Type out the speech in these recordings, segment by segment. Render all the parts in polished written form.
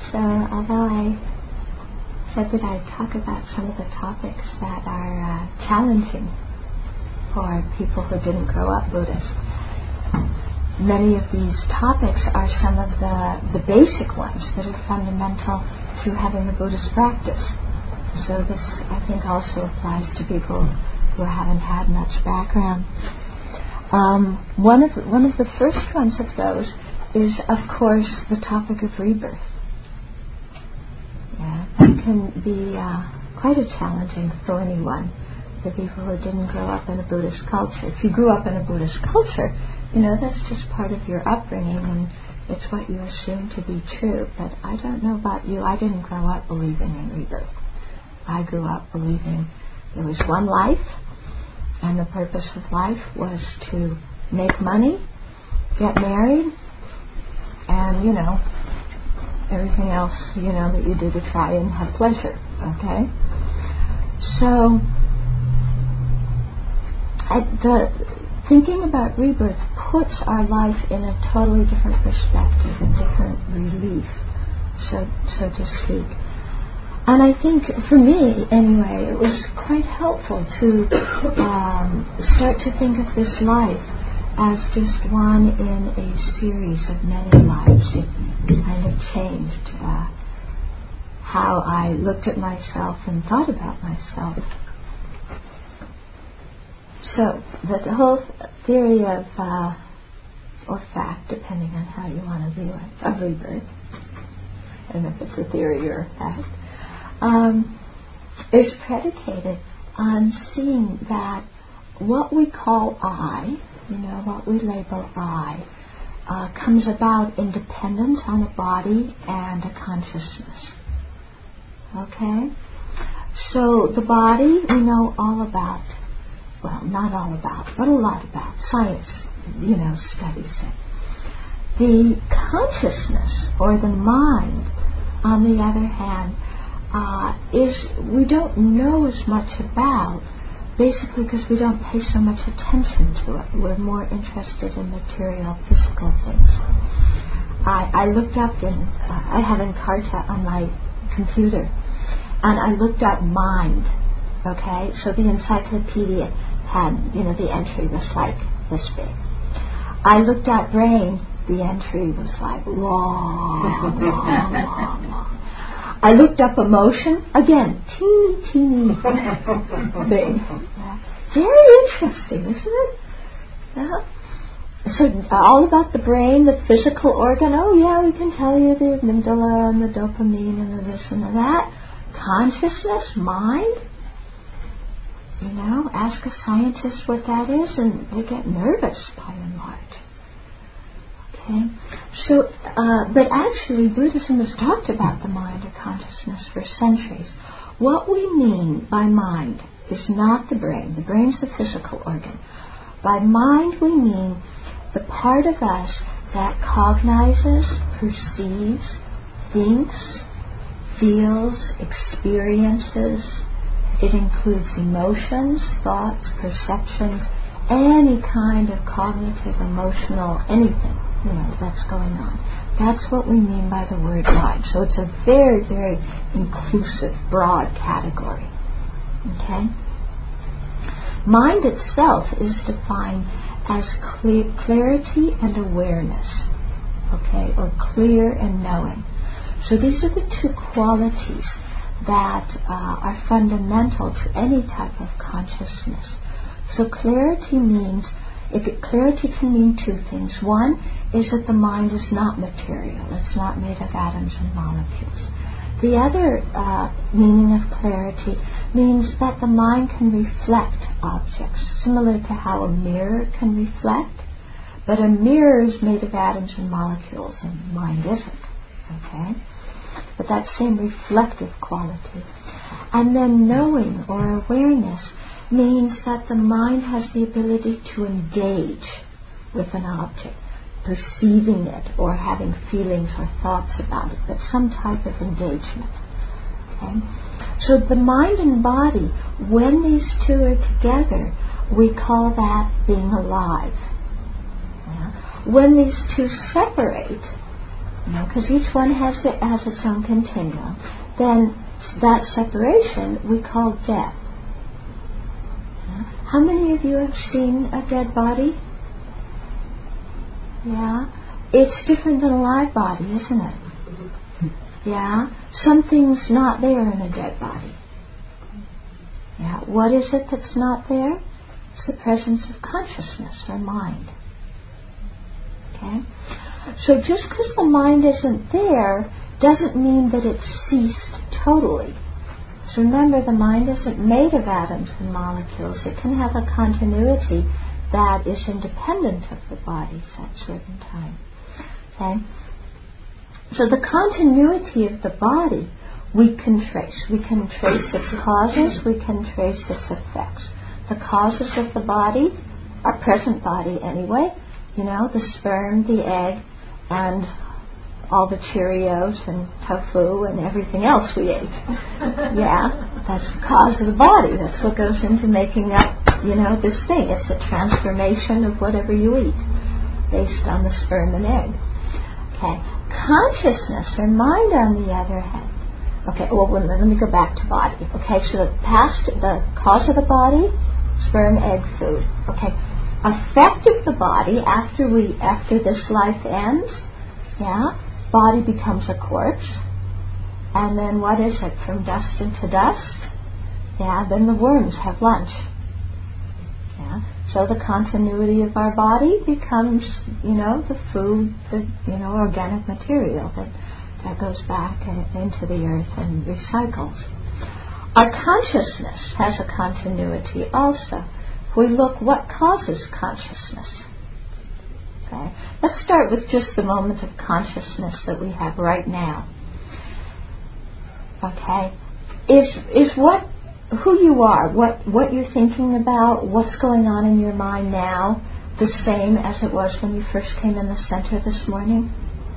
So although I said that I'd talk about some of the topics that are challenging for people who didn't grow up Buddhist, many of these topics are some of the basic ones that are fundamental to having a Buddhist practice. So this, I think, also applies to people who haven't had much background. One of the first ones of those is, of course, the topic of rebirth. Yeah, that can be quite a challenging, thorny one for people who didn't grow up in a Buddhist culture. If you grew up in a Buddhist culture, that's just part of your upbringing, and it's what you assume to be true. But I don't know about you. I didn't grow up believing in rebirth. I grew up believing there was one life, and the purpose of life was to make money, get married, and, everything else, that you do to try and have pleasure, okay? So, thinking about rebirth puts our life in a totally different perspective, a different relief, so to speak. And I think, for me, anyway, it was quite helpful to start to think of this life as just one in a series of many lives. It kind of changed how I looked at myself and thought about myself. So, the whole theory of, or fact, depending on how you want to view it, of rebirth, and if it's a theory or a fact, is predicated on seeing that what we call I, what we label I, comes about in dependence on a body and a consciousness. Okay? So the body we know all about, well, not all about, but a lot about. Science, studies it. The consciousness, or the mind, on the other hand, is we don't know as much about, basically because we don't pay so much attention to it. We're more interested in material, physical things. I looked up I have Encarta on my computer, and I looked up mind, okay? So the encyclopedia had, the entry was like this big. I looked at brain, the entry was like long, long, long, long. I looked up emotion, again, teeny big. Very interesting, isn't it? So all about the brain, the physical organ. Oh yeah, we can tell you the amygdala and the dopamine and the this and the that. Consciousness, mind. Ask a scientist what that is, and they get nervous by and large. Okay, so, but actually Buddhism has talked about the mind or consciousness for centuries. What we mean by mind is not the brain. The brain's the physical organ. By mind we mean the part of us that cognizes, perceives, thinks, feels, experiences. It includes emotions, thoughts, perceptions, any kind of cognitive, emotional, anything. That's going on. That's what we mean by the word mind. So it's a very, very inclusive, broad category. Okay? Mind itself is defined as clarity and awareness. Okay? Or clear and knowing. So these are the two qualities that are fundamental to any type of consciousness. So clarity means, clarity can mean two things. One is that the mind is not material. It's not made of atoms and molecules. The other meaning of clarity means that the mind can reflect objects, similar to how a mirror can reflect. But a mirror is made of atoms and molecules, and mind isn't. Okay? But that same reflective quality. And then knowing or awareness means that the mind has the ability to engage with an object, perceiving it or having feelings or thoughts about it, but some type of engagement. Okay? So the mind and body, when these two are together, we call that being alive. Yeah? When these two separate, because each one has its own continuum, then that separation we call death. How many of you have seen a dead body? Yeah. It's different than a live body, isn't it? Yeah. Something's not there in a dead body. Yeah. What is it that's not there? It's the presence of consciousness or mind. Okay? So just because the mind isn't there doesn't mean that it's ceased totally. So remember, the mind isn't made of atoms and molecules. It can have a continuity that is independent of the body at a certain time. Okay? So the continuity of the body we can trace. We can trace its causes, we can trace its effects. The causes of the body, our present body anyway, the sperm, the egg, and all the Cheerios and tofu and everything else we ate. Yeah, that's the cause of the body. That's what goes into making up, this thing. It's a transformation of whatever you eat based on the sperm and egg. Okay, consciousness or mind, on the other hand. Okay, well, let me go back to body. Okay, so the cause of the body, sperm, egg, food. Okay, effect of the body after this life ends. Yeah. Body becomes a corpse, and then what is it? From dust into dust. Yeah, then the worms have lunch. Yeah, so the continuity of our body becomes, the food, the organic material that goes back into the earth and recycles. Our consciousness has a continuity also. If we look, what causes consciousness? Okay. Let's start with just the moment of consciousness that we have right now. Okay. Is who you are, what you're thinking about, what's going on in your mind now, the same as it was when you first came in the center this morning?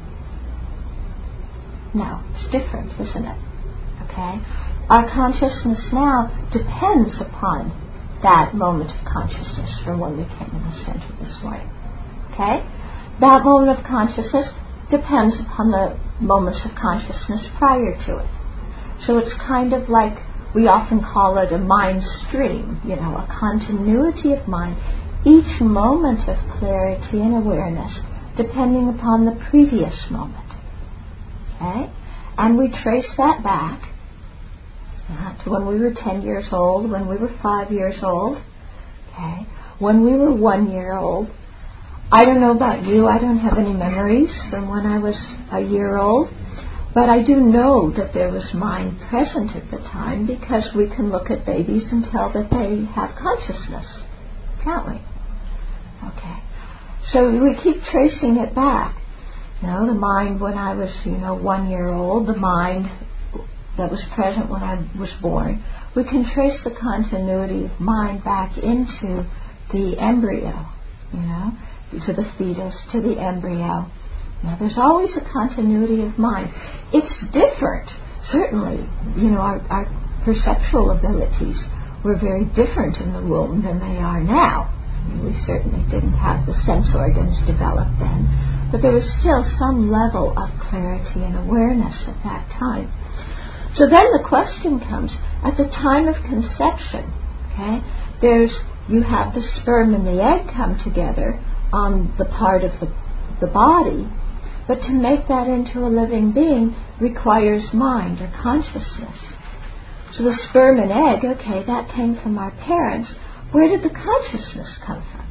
No, it's different, isn't it? Okay. Our consciousness now depends upon that moment of consciousness from when we came in the center this morning. Okay? That moment of consciousness depends upon the moments of consciousness prior to it. So it's kind of like, we often call it a mind stream, a continuity of mind. Each moment of clarity and awareness depending upon the previous moment. Okay? And we trace that back to when we were 10 years old, when we were 5 years old, okay? When we were 1 year old. I don't know about you, I don't have any memories from when I was a year old, but I do know that there was mind present at the time because we can look at babies and tell that they have consciousness, can't we? Okay. So we keep tracing it back. The mind when I was, 1 year old, the mind that was present when I was born. We can trace the continuity of mind back into the embryo, to the fetus, to the embryo. There's always a continuity of mind. It's different, certainly. Our perceptual abilities were very different in the womb than they are now. We certainly didn't have the sense organs developed then, but there was still some level of clarity and awareness at that time. So then the question comes, at the time of conception, okay, you have the sperm and the egg come together on the part of the body, but to make that into a living being requires mind or consciousness. So the sperm and egg, okay, that came from our parents. Where did the consciousness come from?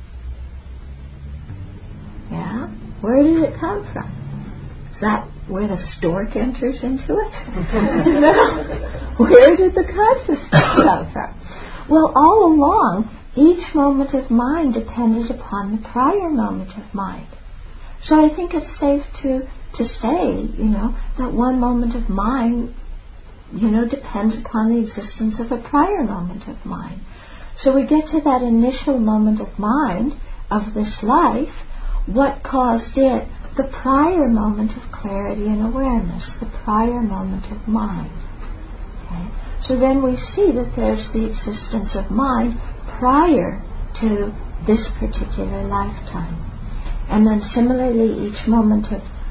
Yeah? Where did it come from? Is that where the stork enters into it? No. Where did the consciousness come from? Well, all along, each moment of mind depended upon the prior moment of mind. So I think it's safe to say, that one moment of mind, depends upon the existence of a prior moment of mind. So we get to that initial moment of mind of this life. What caused it? The prior moment of clarity and awareness, the prior moment of mind. Okay? So then we see that there's the existence of mind prior to this particular lifetime. And then similarly, each moment of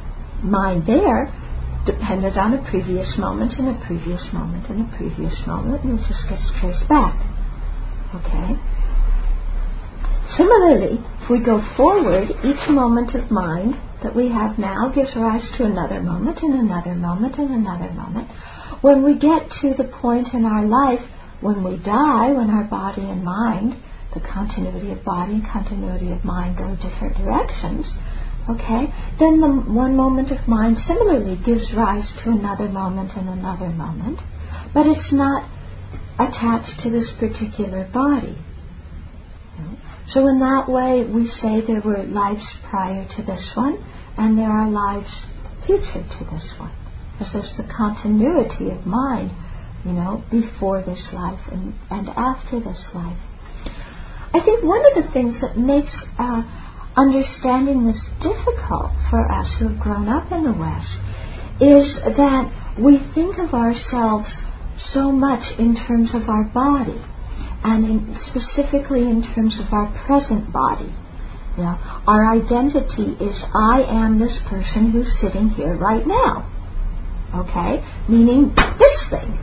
mind there depended on a previous moment and a previous moment and a previous moment, and it just gets traced back. Okay? Similarly, if we go forward, each moment of mind that we have now gives rise to another moment and another moment and another moment. When we get to the point in our life when we die, when our body and mind, the continuity of body and continuity of mind go different directions, okay, then the one moment of mind similarly gives rise to another moment and another moment, but it's not attached to this particular body. So in that way, we say there were lives prior to this one, and there are lives future to this one. Because there's the continuity of mind, before this life and after this life. I think one of the things that makes understanding this difficult for us who have grown up in the West is that we think of ourselves so much in terms of our body, and specifically in terms of our present body. Our identity is, I am this person who's sitting here right now. Okay? Meaning this thing.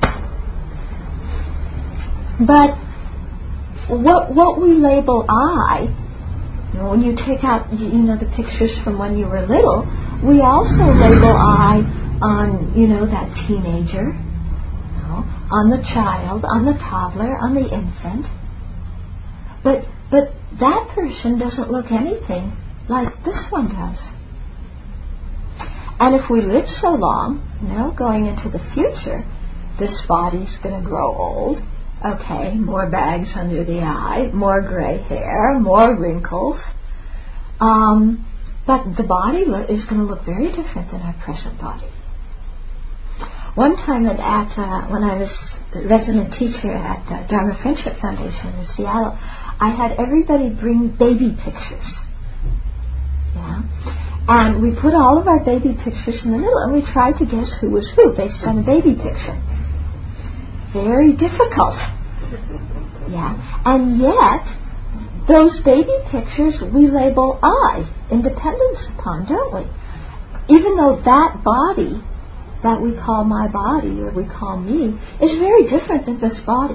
But what we label I, when you take out the pictures from when you were little, we also label I on that teenager, on the child, on the toddler, on the infant. But that person doesn't look anything like this one does. And if we live so long, going into the future, this body's going to grow old. Okay, more bags under the eye, more gray hair, more wrinkles. But the body is going to look very different than our present body. One time when I was a resident teacher at Dharma Friendship Foundation in Seattle, I had everybody bring baby pictures. And we put all of our baby pictures in the middle, and we tried to guess who was who based on a baby picture. Very difficult. And yet, those baby pictures we label I, independence upon, don't we? Even though that body that we call my body, or we call me, is very different than this body.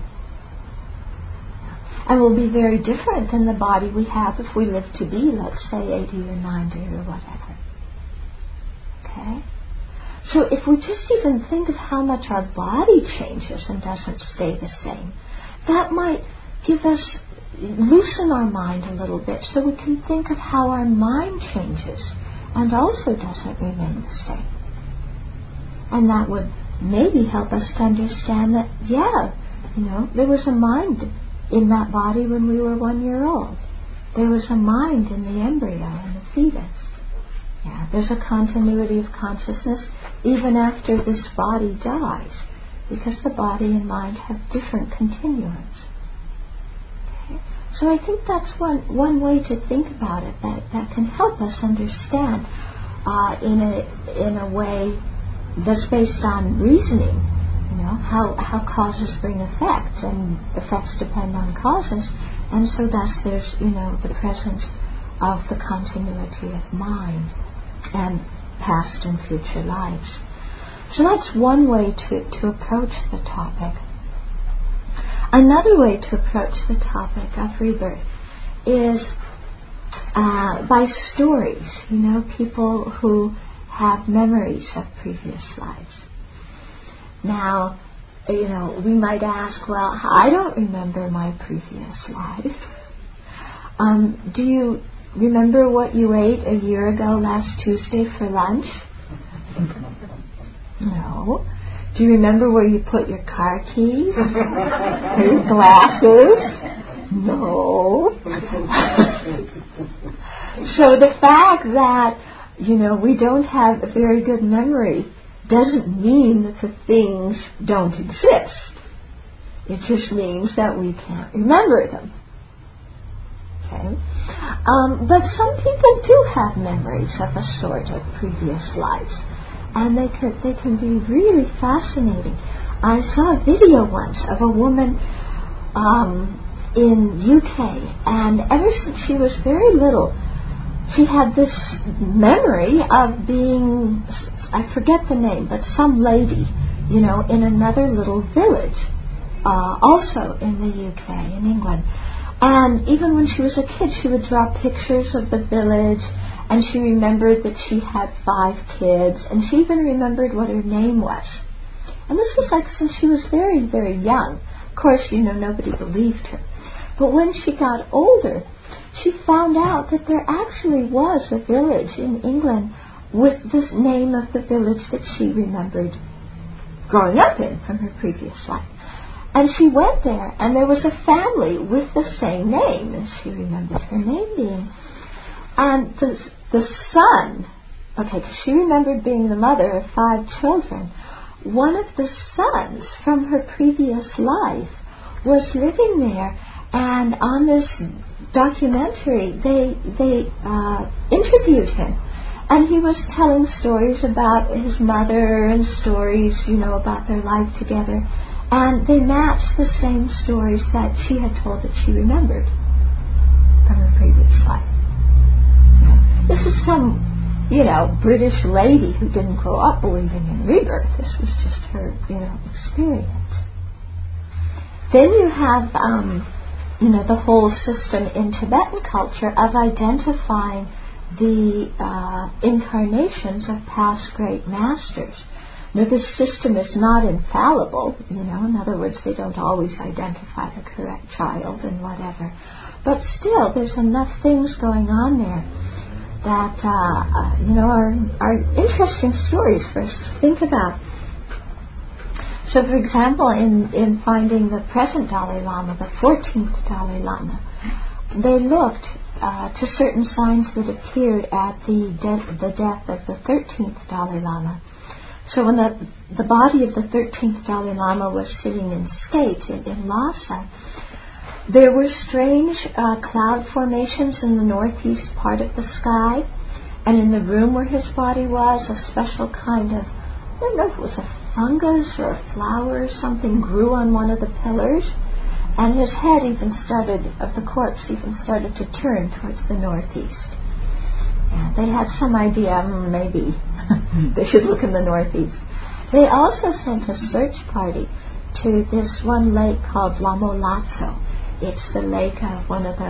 And will be very different than the body we have if we live to be, let's say, 80 or 90 or whatever. Okay? So if we just even think of how much our body changes and doesn't stay the same, that might give us, loosen our mind a little bit so we can think of how our mind changes and also doesn't remain the same. And that would maybe help us to understand that, there was a mind in that body when we were 1 year old. There was a mind in the embryo and the fetus. There's a continuity of consciousness even after this body dies, because the body and mind have different continuums. Okay? So I think that's one way to think about it that can help us understand in a way that's based on reasoning, how causes bring effects, and effects depend on causes, and so thus there's, the presence of the continuity of mind and past and future lives. So that's one way to approach the topic. Another way to approach the topic of rebirth is by stories, people who have memories of previous lives. Now, we might ask, well, I don't remember my previous life. Do you remember what you ate a year ago last Tuesday for lunch? No. Do you remember where you put your car keys? Your glasses? No. So the fact that, we don't have a very good memory doesn't mean that the things don't exist. It just means that we can't remember them. Okay? But some people do have memories of a sort of previous lives, and they can be really fascinating. I saw a video once of a woman in UK, and ever since she was very little, she had this memory of being, I forget the name, but some lady, in another little village, also in the UK, in England. And even when she was a kid, she would draw pictures of the village, and she remembered that she had 5 kids, and she even remembered what her name was. And this was since she was very, very young. Of course, nobody believed her. But when she got older, she found out that there actually was a village in England with the name of the village that she remembered growing up in from her previous life. And she went there, and there was a family with the same name as she remembered her name being. And the son, because she remembered being the mother of 5 children, one of the sons from her previous life was living there, and on this documentary they interviewed him, and he was telling stories about his mother and stories, about their life together, and they matched the same stories that she had told that she remembered from her previous life. This is some British lady who didn't grow up believing in rebirth. This was just her, experience. Then you have, the whole system in Tibetan culture of identifying the incarnations of past great masters. Now, this system is not infallible, in other words, they don't always identify the correct child and whatever. But still, there's enough things going on there that are interesting stories for us to think about. So, for example, in finding the present Dalai Lama, the 14th Dalai Lama, they looked to certain signs that appeared at the death of the 13th Dalai Lama. So when the body of the 13th Dalai Lama was sitting in state in Lhasa, there were strange cloud formations in the northeast part of the sky, and in the room where his body was, a special kind of, I don't know if it was a fungus or a flower or something, grew on one of the pillars, and his head of the corpse even started to turn towards the northeast. And they had some idea, maybe they should look in the northeast. They also sent a search party to this one lake called Lamo Latso. It's the lake of one of the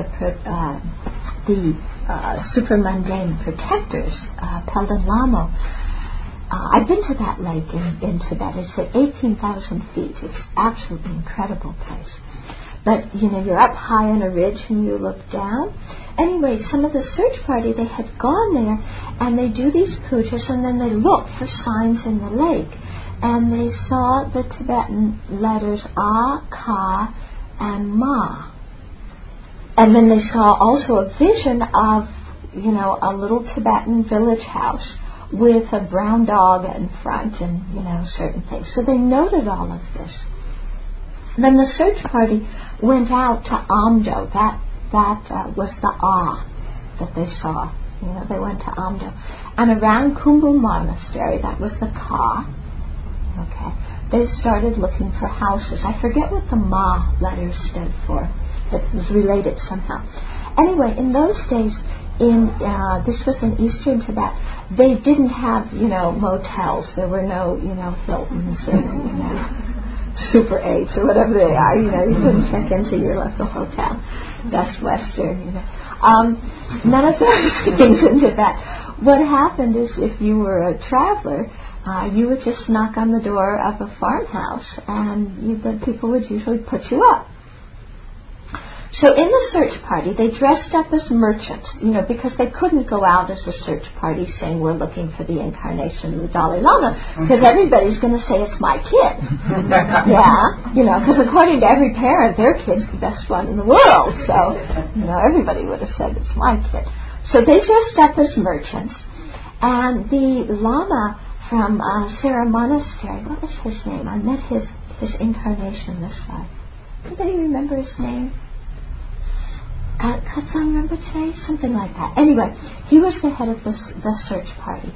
super-mundane protectors, Pelden Lamo. I've been to that lake in Tibet. It's at 18,000 feet. It's absolutely incredible place. But, you're up high on a ridge and you look down. Anyway, some of the search party, they had gone there and they do these pujas and then they look for signs in the lake. And they saw the Tibetan letters A, Ka, and Ma. And then they saw also a vision of, a little Tibetan village house with a brown dog in front and, certain things. So they noted all of this. Then the search party went out to Amdo. That was the that they saw. They went to Amdo. And around Khumbu Monastery, that was the Ka. Okay. They started looking for houses. I forget what the Ma letters stood for. It was related somehow. Anyway, in those days, this was in eastern Tibet, they didn't have, motels. There were no, Hiltons and, Super 8s or whatever they are. You couldn't check into your local hotel. Best Western, None of those things in Tibet. What happened is if you were a traveler, you would just knock on the door of a farmhouse and the people would usually put you up. So in the search party, they dressed up as merchants, because they couldn't go out as a search party saying we're looking for the incarnation of the Dalai Lama, because everybody's going to say it's my kid. Yeah, because according to every parent, their kid's the best one in the world. So, everybody would have said it's my kid. So they dressed up as merchants, and the Lama from Sera Monastery, what was his name? I met his incarnation this life. Anybody remember his name? Katsang Rinpoche? Something like that. Anyway, he was the head of the search party.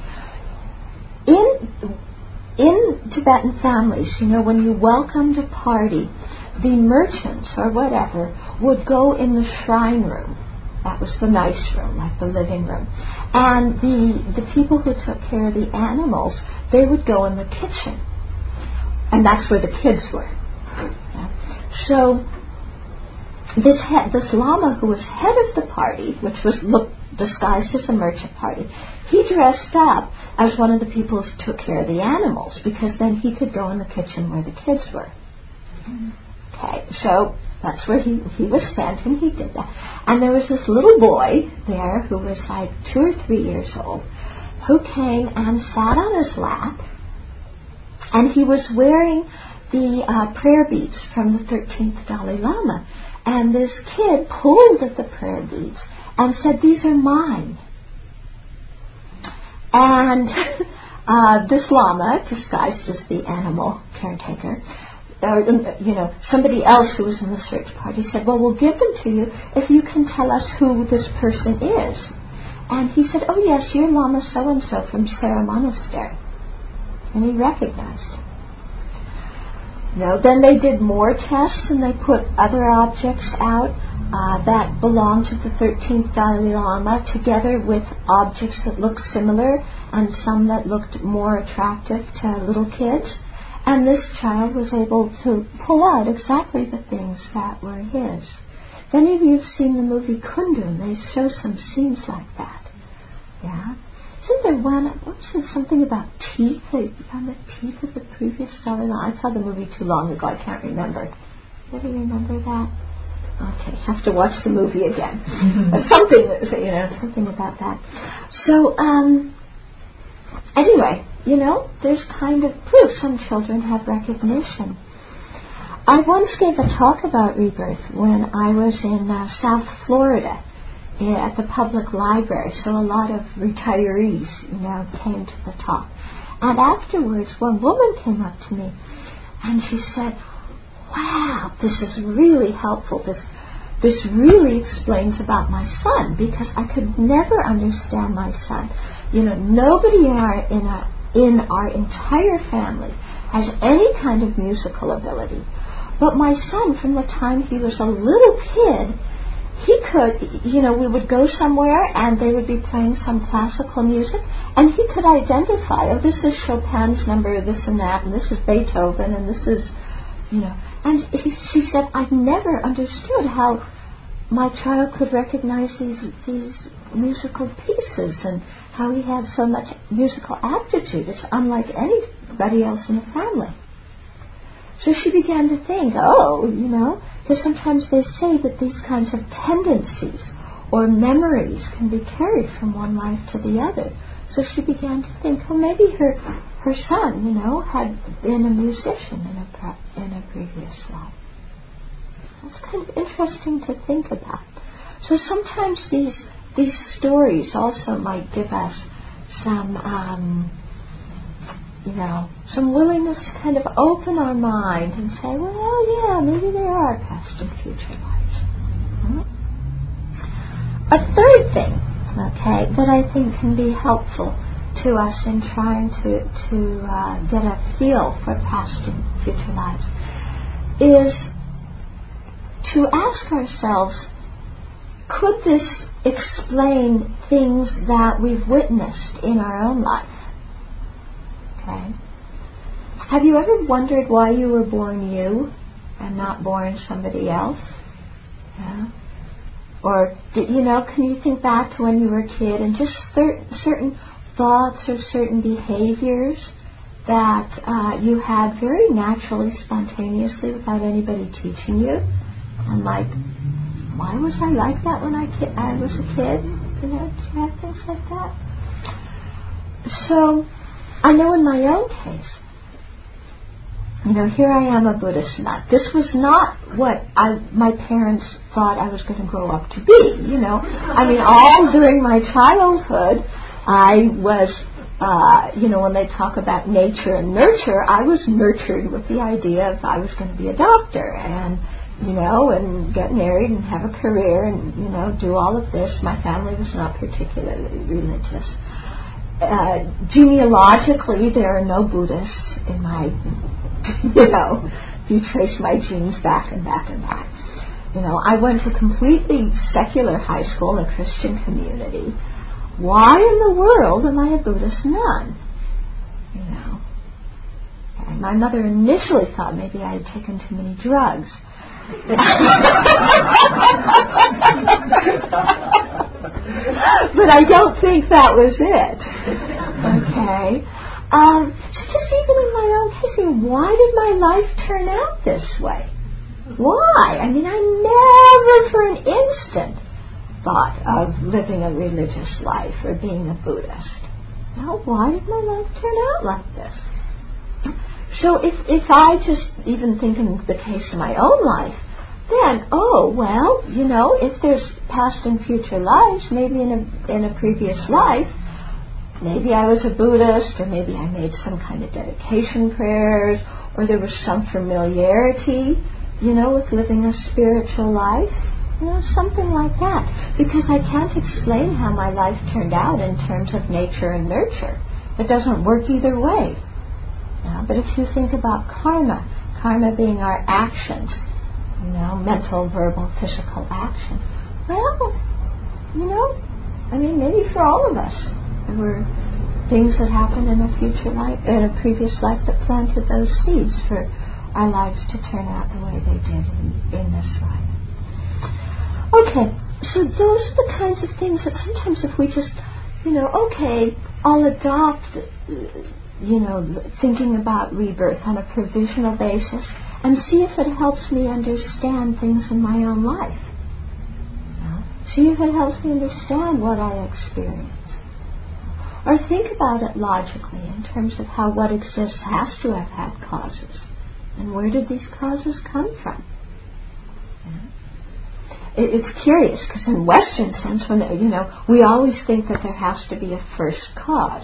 In Tibetan families, when you welcomed a party, the merchants or whatever would go in the shrine room That was the nice room, like the living room. And the people who took care of the animals, they would go in the kitchen. And that's where the kids were. Yeah. So this lama who was head of the party, which was disguised as a merchant party, he dressed up as one of the people who took care of the animals, because then he could go in the kitchen where the kids were. Okay, so that's where he was sent, and he did that. And there was this little boy there who was like 2 or 3 years old, who came and sat on his lap, and he was wearing the prayer beads from the 13th Dalai Lama. And this kid pulled at the prayer beads and said, "These are mine." And this lama, disguised as the animal caretaker, somebody else who was in the search party said, "Well, we'll give them to you if you can tell us who this person is." And he said, "Oh yes, you're Lama so-and-so from Sera Monastery." And he recognized him. Then they did more tests, and they put other objects out that belonged to the 13th Dalai Lama, together with objects that looked similar and some that looked more attractive to little kids. And this child was able to pull out exactly the things that were his. If any of you have seen the movie Kundun, they show some scenes like that. Yeah? Isn't there one, something about teeth? They found the teeth of the previous Dalai Lama. I saw the movie too long ago, I can't remember. Do you remember that? Okay, have to watch the movie again. Something about that. So, anyway, there's kind of proof. Some children have recognition. I once gave a talk about rebirth when I was in South Florida at the public library. So a lot of retirees, came to the talk. And afterwards, one woman came up to me and she said, "Wow, this is really helpful. This really explains about my son, because I could never understand my son. Nobody in our entire family has any kind of musical ability. But my son, from the time he was a little kid, he could, we would go somewhere and they would be playing some classical music, and he could identify, oh, this is Chopin's number, this and that, and this is Beethoven, and this is, And she said, I've never understood how my child could recognize these musical pieces and how he had so much musical aptitude. It's unlike anybody else in the family." So she began to think, because sometimes they say that these kinds of tendencies or memories can be carried from one life to the other. So she began to think, maybe her son, had been a musician in a previous life. That's kind of interesting to think about. So sometimes these stories also might give us some, some willingness to kind of open our mind and say, well, yeah, maybe they are past and future lives. A third thing, that I think can be helpful to us in trying to get a feel for past and future lives is to ask ourselves, could this explain things that we've witnessed in our own life? Okay. Have you ever wondered why you were born you and not born somebody else? Yeah. Or, can you think back to when you were a kid and just certain thoughts or certain behaviors that you had very naturally, spontaneously, without anybody teaching you? And like, why was I like that when I was a kid? Do you have things like that? So, I know in my own case, here I am, a Buddhist nut. This was not what my parents thought I was going to grow up to be, all during my childhood, I was, when they talk about nature and nurture, I was nurtured with the idea of I was going to be a doctor and get married and have a career and, do all of this. My family was not particularly religious. Genealogically, there are no Buddhists in my, if you trace my genes back and back and back. I went to completely secular high school in a Christian community. Why in the world am I a Buddhist nun? And my mother initially thought maybe I had taken too many drugs. But I don't think that was it. Okay. Just even in my own case, why did my life turn out this way? Why? I never for an instant thought of living a religious life or being a Buddhist. Now, why did my life turn out like this? So if I just even think in the case of my own life, then, if there's past and future lives, maybe in a previous life, maybe I was a Buddhist, or maybe I made some kind of dedication prayers, or there was some familiarity, with living a spiritual life, something like that. Because I can't explain how my life turned out in terms of nature and nurture. It doesn't work either way. But if you think about karma being our actions, mental, verbal, physical actions, maybe for all of us, there were things that happened in a previous life that planted those seeds for our lives to turn out the way they did in this life. Okay, so those are the kinds of things that sometimes if we just, I'll adopt, thinking about rebirth on a provisional basis and see if it helps me understand things in my own life. See if it helps me understand what I experience. Or think about it logically in terms of how what exists has to have had causes. And where did these causes come from? It's curious because in Western sense, when we always think that there has to be a first cause.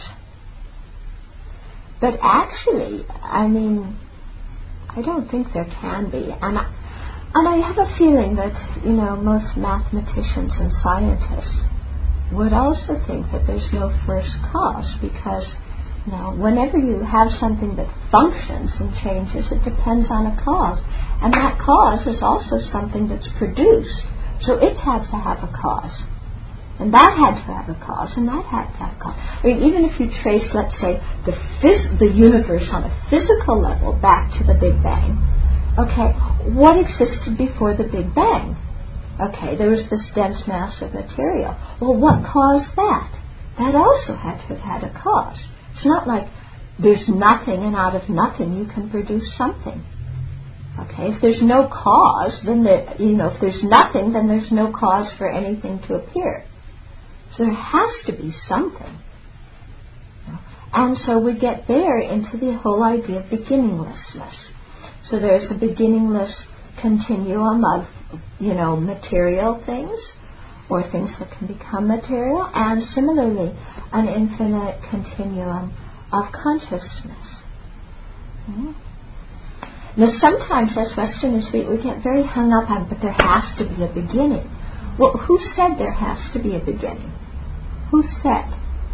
But actually, I don't think there can be. And I have a feeling that, most mathematicians and scientists would also think that there's no first cause because, whenever you have something that functions and changes, it depends on a cause. And that cause is also something that's produced. So it had to have a cause. And that had to have a cause, and that had to have a cause. Even if you trace, let's say, the universe on a physical level back to the Big Bang, okay, what existed before the Big Bang? Okay, there was this dense mass of material. Well, what caused that? That also had to have had a cause. It's not like there's nothing and out of nothing you can produce something. Okay, if there's no cause, then if there's nothing, then there's no cause for anything to appear. So there has to be something. And so we get there into the whole idea of beginninglessness. So there's a beginningless continuum of, material things or things that can become material, and similarly an infinite continuum of consciousness. Now sometimes as Westerners we get very hung up on, but there has to be a beginning. Well, who said there has to be a beginning? Who said?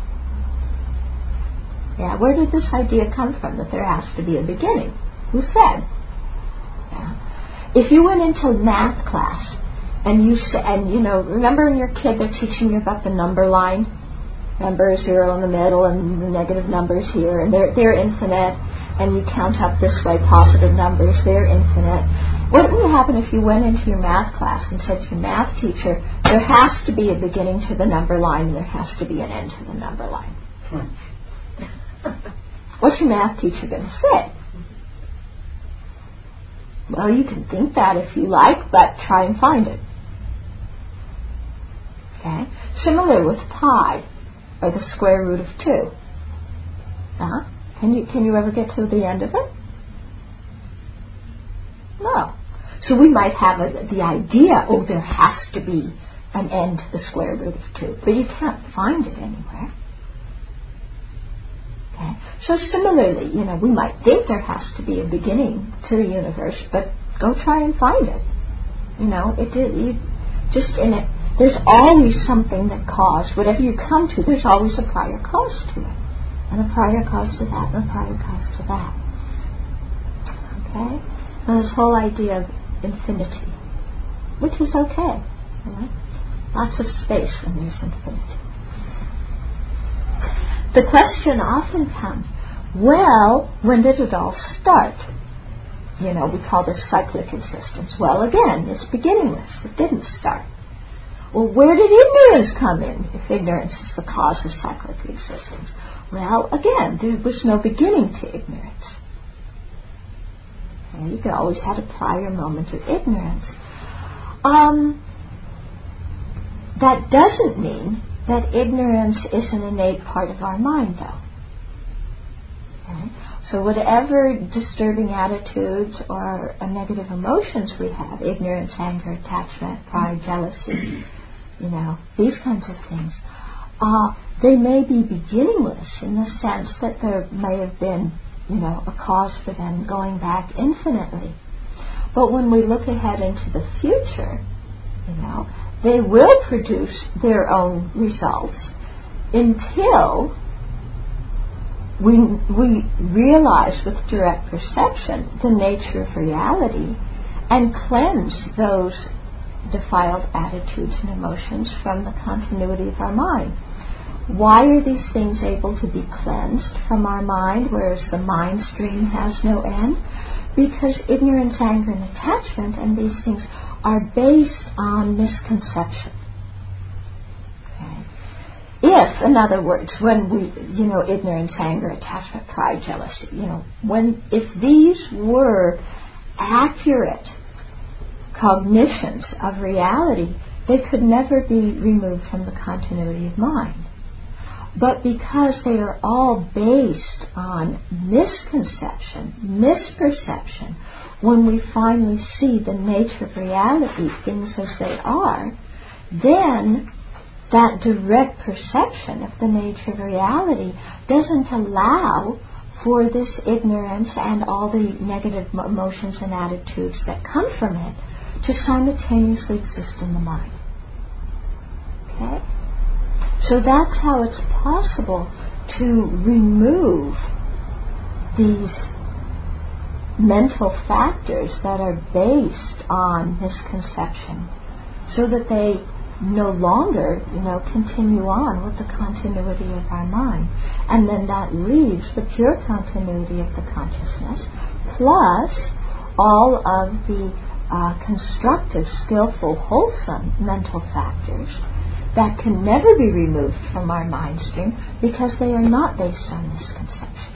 Yeah, where did this idea come from that there has to be a beginning? Who said? Yeah. If you went into math class and remember when you're a kid they're teaching you about the number line? Number 0 in the middle and the negative numbers here, and they're infinite, and you count up this way, positive numbers, they're infinite. What would happen if you went into your math class and said to your math teacher, there has to be a beginning to the number line and there has to be an end to the number line? What's your math teacher going to say? Well, you can think that if you like, but try and find it. Okay? Similar with pi, or the square root of 2. Can you ever get to the end of it? No. So we might have the idea, there has to be an end to the square root of 2, but you can't find it anywhere. Okay? So similarly, we might think there has to be a beginning to the universe, but go try and find it. There's always something that caused, whatever you come to, there's always a prior cause to it. And a prior cause to that, and a prior cause to that. Okay? And this whole idea of infinity. which is okay. Lots of space when there's infinity. The question often comes, well, when did it all start? We call this cyclic existence. Well, again, it's beginningless. It didn't start. Well, where did ignorance come in, if ignorance is the cause of cyclic existence? Well, again, there was no beginning to ignorance. You could always have a prior moment of ignorance. That doesn't mean that ignorance is an innate part of our mind, though. Okay? So whatever disturbing attitudes or negative emotions we have, ignorance, anger, attachment, pride, jealousy, these kinds of things, they may be beginningless in the sense that there may have been, a cause for them going back infinitely. But when we look ahead into the future, they will produce their own results until we realize with direct perception the nature of reality and cleanse those defiled attitudes and emotions from the continuity of our mind. Why are these things able to be cleansed from our mind, whereas the mind stream has no end? Because ignorance, anger, and attachment and these things are based on misconception. Okay. If, in other words, when we, ignorance, anger, attachment, pride, jealousy, if these were accurate cognitions of reality, they could never be removed from the continuity of mind. But because they are all based on misconception, misperception, when we finally see the nature of reality, things as they are, then that direct perception of the nature of reality doesn't allow for this ignorance and all the negative emotions and attitudes that come from it to simultaneously exist in the mind. Okay? So that's how it's possible to remove these mental factors that are based on misconception so that they no longer, continue on with the continuity of our mind. And then that leaves the pure continuity of the consciousness plus all of the constructive, skillful, wholesome mental factors that can never be removed from our mind stream because they are not based on misconception.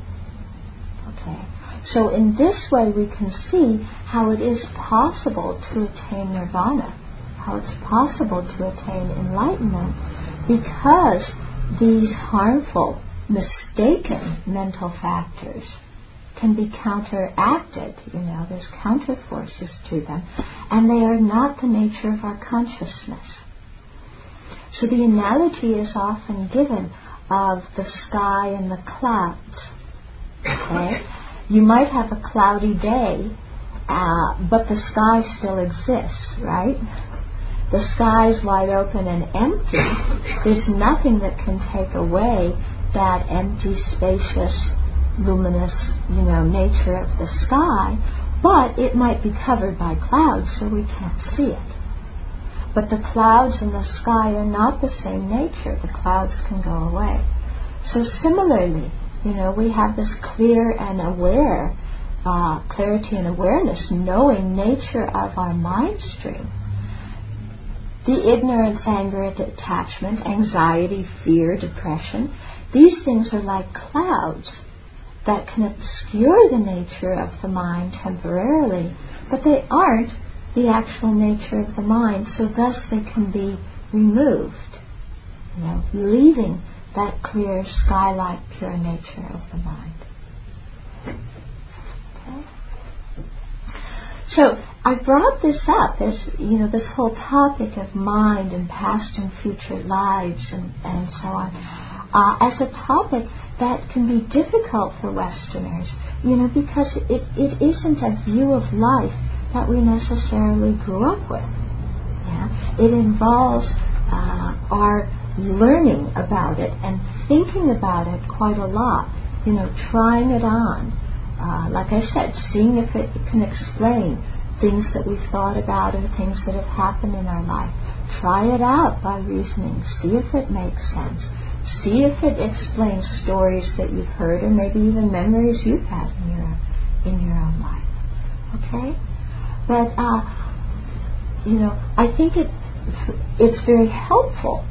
Okay? So in this way we can see how it is possible to attain nirvana, how it's possible to attain enlightenment because these harmful, mistaken mental factors can be counteracted. There's counterforces to them, and they are not the nature of our consciousness. So the analogy is often given of the sky and the clouds. Okay? You might have a cloudy day, but the sky still exists, right? The sky is wide open and empty. There's nothing that can take away that empty, spacious, luminous, nature of the sky, but it might be covered by clouds, so we can't see it. But the clouds and the sky are not the same nature. The clouds can go away. So similarly, we have this clear and aware, clarity and awareness, knowing nature of our mind stream. The ignorance, anger, attachment, anxiety, fear, depression, these things are like clouds that can obscure the nature of the mind temporarily, but they aren't the actual nature of the mind, so thus they can be removed, leaving that clear, sky-like, pure nature of the mind. Okay? So I brought this up as, this whole topic of mind and past and future lives and so on, as a topic that can be difficult for Westerners, because it isn't a view of life that we necessarily grew up with. Yeah? It involves our learning about it and thinking about it quite a lot, trying it on. Like I said, seeing if it can explain things that we've thought about or things that have happened in our life. Try it out by reasoning. See if it makes sense. See if it explains stories that you've heard or maybe even memories you've had in your own life. Okay? But, I think it's very helpful,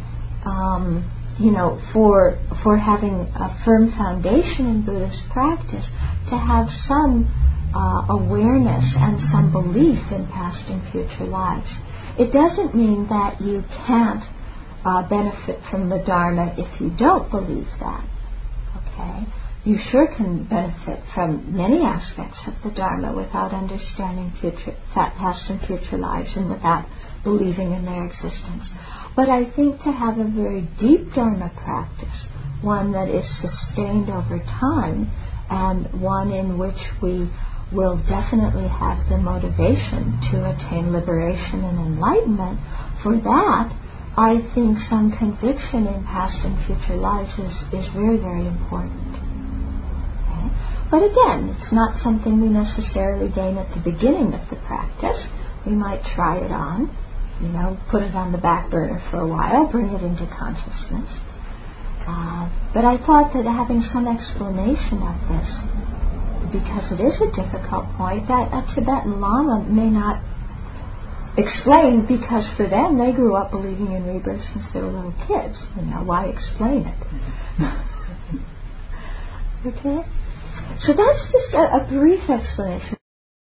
for having a firm foundation in Buddhist practice to have some awareness and some belief in past and future lives. It doesn't mean that you can't benefit from the Dharma if you don't believe that. Okay? You sure can benefit from many aspects of the Dharma without understanding past and future lives and without believing in their existence. But I think to have a very deep Dharma practice, one that is sustained over time, and one in which we will definitely have the motivation to attain liberation and enlightenment, for that, I think some conviction in past and future lives is very, very important. Okay? But again, it's not something we necessarily gain at the beginning of the practice. We might try it on, put it on the back burner for a while, bring it into consciousness. But I thought that having some explanation of this, because it is a difficult point, that a Tibetan Lama may not explain, because for them they grew up believing in rebirth since they were little kids. Why explain it? Okay? So that's just a brief explanation.